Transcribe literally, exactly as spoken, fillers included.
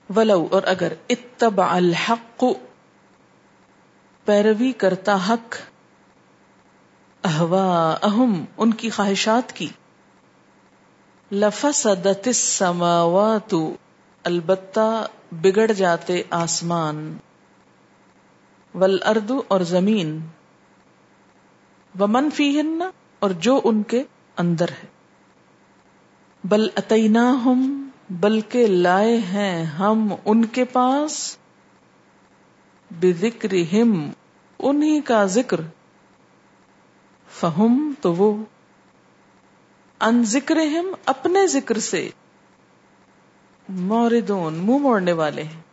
वलौ और अगर इत्तबअल हक़ पैरवी करता हक अहवाअहुम उनकी ख्वाहिशात की लफसदतिस समावातु अलबत्ता बिगड़ जाते आसमान वल अर्दु और जमीन वमन फीहिन्ना और जो उनके अंदर है। बल अतैनाहुम बल्कि लाए हैं हम उनके पास बिज़िक्रिहिम उन्हीं का जिक्र फहुम तो वो अन जिक्रिहिम अपने जिक्र से मोरिदून मुंह मोड़ने वाले हैं।